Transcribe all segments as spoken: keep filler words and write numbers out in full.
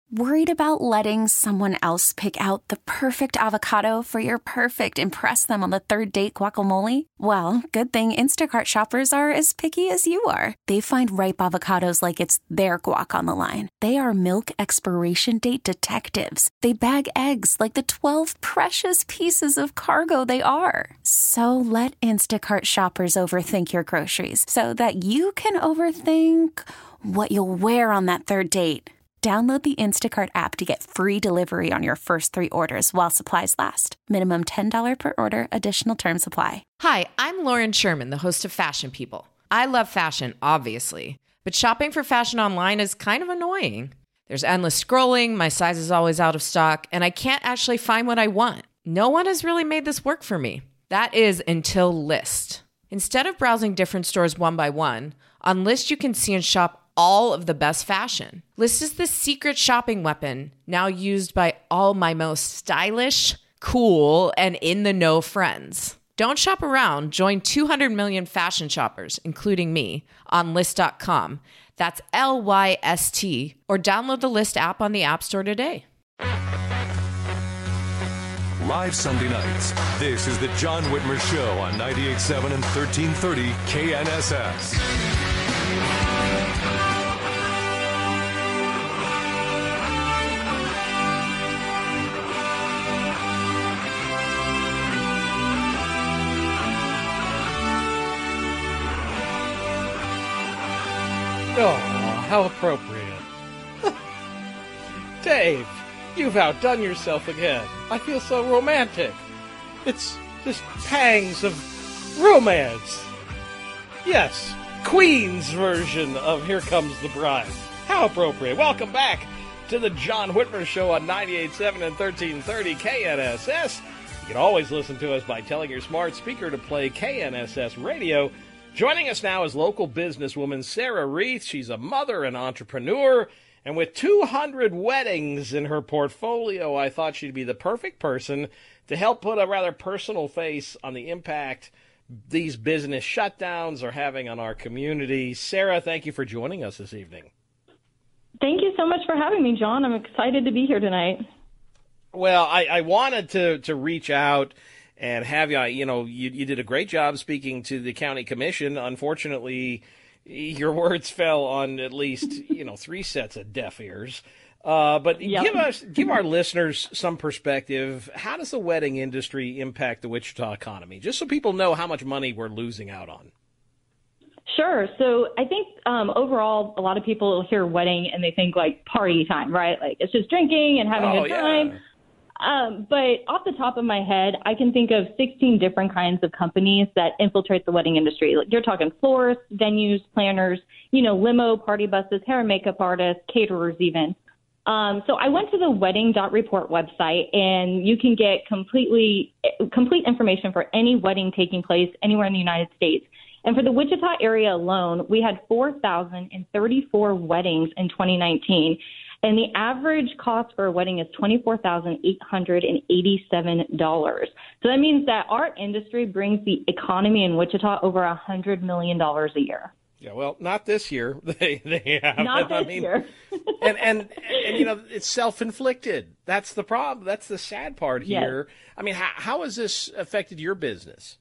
Worried about letting someone else pick out the perfect avocado for your perfect impress them on the third date guacamole? Well, good thing Instacart shoppers are as picky as you are. They find ripe avocados like it's their guac on the line. They are milk expiration date detectives. They bag eggs like the twelve precious pieces of cargo they are. So let Instacart shoppers overthink your groceries so that you can overthink what you'll wear on that third date. Download the Instacart app to get free delivery on your first three orders while supplies last. Minimum ten dollars per order. Additional terms apply. Hi, I'm Lauren Sherman, the host of Fashion People. I love fashion, obviously, but shopping for fashion online is kind of annoying. There's endless scrolling, my size is always out of stock, and I can't actually find what I want. No one has really made this work for me. That is until Lyst. Instead of browsing different stores one by one, on Lyst you can see and shop all of the best fashion. Lyst is the secret shopping weapon now used by all my most stylish, cool, and in-the-know friends. Don't shop around. Join two hundred million fashion shoppers, including me, on Lyst dot com. That's L Y S T. Or download the Lyst app on the App Store today. Live Sunday nights, this is the John Whitmer Show on ninety-eight point seven and thirteen thirty K N S S. Oh, how appropriate. Dave, you've outdone yourself again. I feel so romantic. It's just pangs of romance. Yes, Queen's version of Here Comes the Bride. How appropriate. Welcome back to the John Whitmer Show on ninety-eight point seven and thirteen thirty K N S S. You can always listen to us by telling your smart speaker to play K N S S Radio. Joining us now is local businesswoman Sarah Reith. She's a mother and entrepreneur, and with two hundred weddings in her portfolio, I thought she'd be the perfect person to help put a rather personal face on the impact these business shutdowns are having on our community. Sarah, thank you for joining us this evening. Thank you so much for having me, John. I'm excited to be here tonight. Well, I, I wanted to, to reach out and have you, you know, you, you did a great job speaking to the county commission. Unfortunately, your words fell on at least, you know, three sets of deaf ears. Uh, but yep. give us, give our listeners some perspective. How does the wedding industry impact the Wichita economy? Just so people know how much money we're losing out on. Sure. So I think um, overall, a lot of people hear wedding and they think like party time, right? Like it's just drinking and having oh, a good time. Yeah. Um, but off the top of my head, I can think of sixteen different kinds of companies that infiltrate the wedding industry. Like you're talking florists, venues, planners, you know, limo, party buses, hair and makeup artists, caterers even. Um, so I went to the wedding dot report website, and you can get completely complete information for any wedding taking place anywhere in the United States. And for the Wichita area alone, we had four thousand thirty-four weddings in twenty nineteen. And the average cost for a wedding is twenty-four thousand eight hundred eighty-seven dollars. So that means that our industry brings the economy in Wichita over one hundred million dollars a year. Yeah, well, not this year. They they have. Not this I mean, year. and, and, and, you know, it's self-inflicted. That's the problem. That's the sad part here. Yes. I mean, how, how has this affected your business?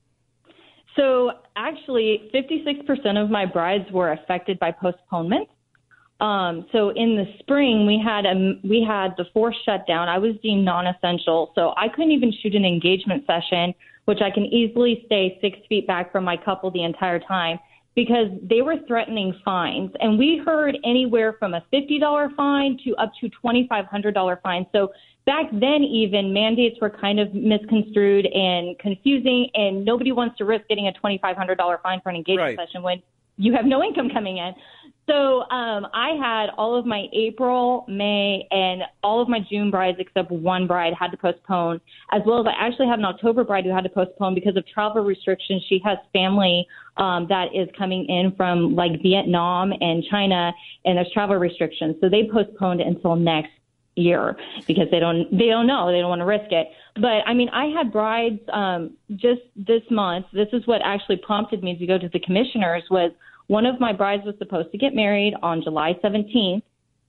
So actually, fifty-six percent of my brides were affected by postponement. Um, so in the spring, we had a, we had the forced shutdown. I was deemed non-essential, so I couldn't even shoot an engagement session, which I can easily stay six feet back from my couple the entire time because they were threatening fines. And we heard anywhere from a fifty dollars fine to up to twenty-five hundred dollars fine. So back then, even mandates were kind of misconstrued and confusing, and nobody wants to risk getting a twenty-five hundred dollars fine for an engagement right. session when you have no income coming in. So um, I had all of my April, May, and all of my June brides except one bride had to postpone, as well as I actually had an October bride who had to postpone because of travel restrictions. She has family um, that is coming in from like Vietnam and China, and there's travel restrictions. So they postponed until next year because they don't they don't know. They don't want to risk it. But, I mean, I had brides um, just this month. This is what actually prompted me to go to the commissioners was one of my brides was supposed to get married on July seventeenth,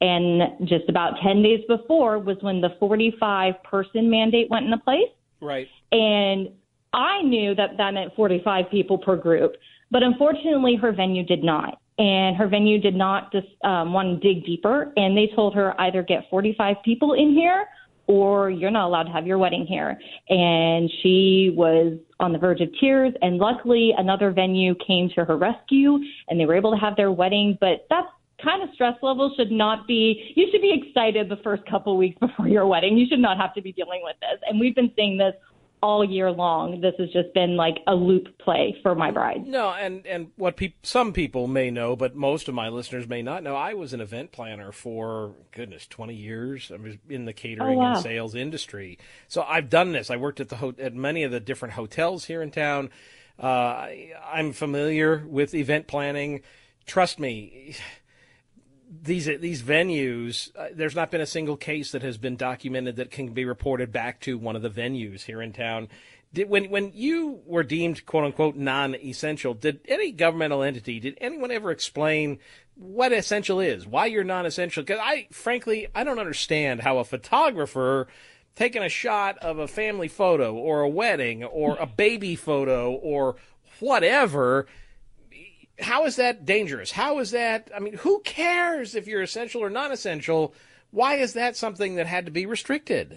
And just about ten days before was when the forty-five person mandate went into place. Right. And I knew that that meant forty-five people per group. But unfortunately, her venue did not. And her venue did not just um, want to dig deeper. And they told her either get forty-five people in here or you're not allowed to have your wedding here. And she was on the verge of tears. And luckily, another venue came to her rescue and they were able to have their wedding. But that's kind of stress level should not be, you should be excited the first couple of weeks before your wedding. You should not have to be dealing with this. And we've been saying this all year long. This has just been like a loop play for my bride. No, and, and what peop- some people may know, but most of my listeners may not know, I was an event planner for, goodness, twenty years. I was in the catering oh, wow. and sales industry. So I've done this. I worked at the ho- at many of the different hotels here in town. Uh, I, I'm familiar with event planning. Trust me, These these venues, uh, there's not been a single case that has been documented that can be reported back to one of the venues here in town. Did, when when you were deemed, quote unquote, non-essential, did any governmental entity, did anyone ever explain what essential is, why you're non-essential? Because I, frankly, I don't understand how a photographer taking a shot of a family photo or a wedding or a baby photo or whatever, how is that dangerous? How is that? I mean, who cares if you're essential or non-essential? Why is that something that had to be restricted?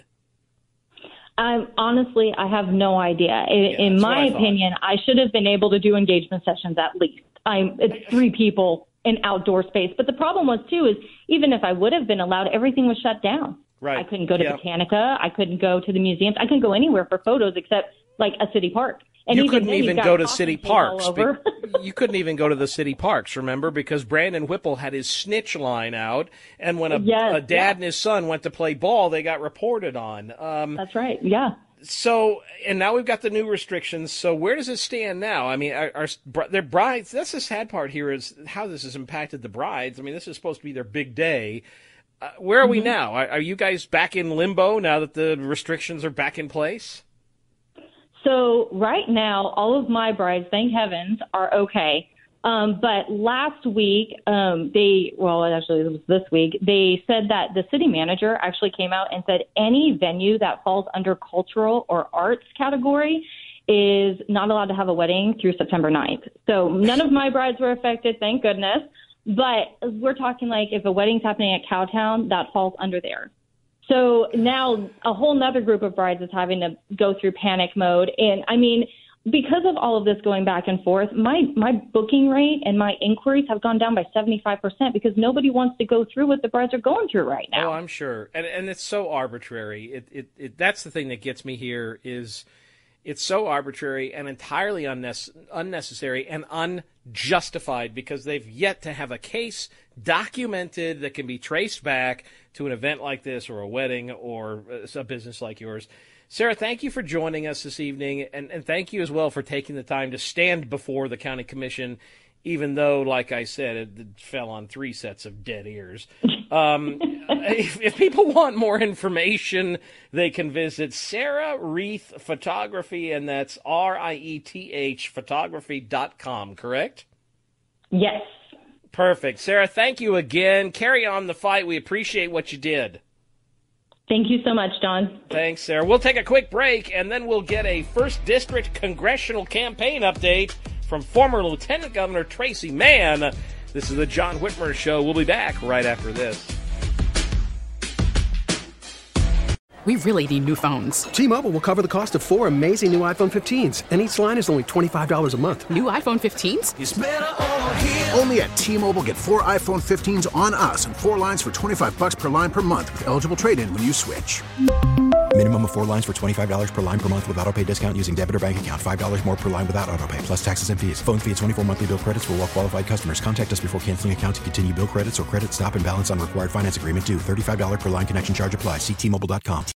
Um, honestly, I have no idea. In, Yeah, in that's my what I opinion, I should have been able to do engagement sessions at least. I'm, it's three people in outdoor space. But the problem was, too, is even if I would have been allowed, everything was shut down. Right. I couldn't go to Yeah. Botanica. I couldn't go to the museums. I couldn't go anywhere for photos except like a city park. And you even couldn't then, you've even got go to talking city tape all parks. over. Be- you couldn't even go to the city parks, remember, because Brandon Whipple had his snitch line out, and when a, Yes, a dad yeah. and his son went to play ball, they got reported on. Um, That's right. Yeah. so, and now we've got the new restrictions. So where does it stand now? I mean, our, our their brides, that's the sad part here is how this has impacted the brides. I mean, this is supposed to be their big day. Uh, where are we now? Are, are you guys back in limbo now that the restrictions are back in place? So right now, all of my brides, thank heavens, are okay. Um, but last week, um, they, well, actually it was this week, they said that the city manager actually came out and said any venue that falls under cultural or arts category is not allowed to have a wedding through September ninth. So none of my brides were affected, thank goodness. But we're talking like if a wedding's happening at Cowtown, that falls under there. So now a whole nother group of brides is having to go through panic mode. And I mean, because of all of this going back and forth, my, my booking rate and my inquiries have gone down by seventy-five percent because nobody wants to go through what the brides are going through right now. Oh, I'm sure. And and it's so arbitrary. It, it, it that's the thing that gets me here is it's so arbitrary and entirely unnes- unnecessary and unjustified because they've yet to have a case documented that can be traced back to an event like this or a wedding or a business like yours. Sarah, thank you for joining us this evening, and, and thank you as well for taking the time to stand before the county commission, even though, like I said, it, it fell on three sets of dead ears. Um, if, if people want more information, they can visit Sarah Rieth Photography, and that's R I E T H photography dot com, correct? Yes. Perfect. Sarah, thank you again. Carry on the fight. We appreciate what you did. Thank you so much, John. Thanks, Sarah. We'll take a quick break, and then we'll get a first District congressional campaign update from former Lieutenant Governor Tracy Mann. This is the John Whitmer Show. We'll be back right after this. We really need new phones. T-Mobile will cover the cost of four amazing new iPhone fifteens, and each line is only twenty-five dollars a month. New iPhone fifteens? It's better over here. Only at T-Mobile, get four iPhone fifteens on us and four lines for twenty-five bucks per line per month with eligible trade-in when you switch. Minimum of four lines for twenty-five dollars per line per month with autopay discount using debit or bank account. five dollars more per line without autopay, plus taxes and fees. Phone fee at twenty-four monthly bill credits for well-qualified customers. Contact us before canceling account to continue bill credits or credit stop and balance on required finance agreement due. thirty-five dollars per line connection charge applies. See T Mobile dot com.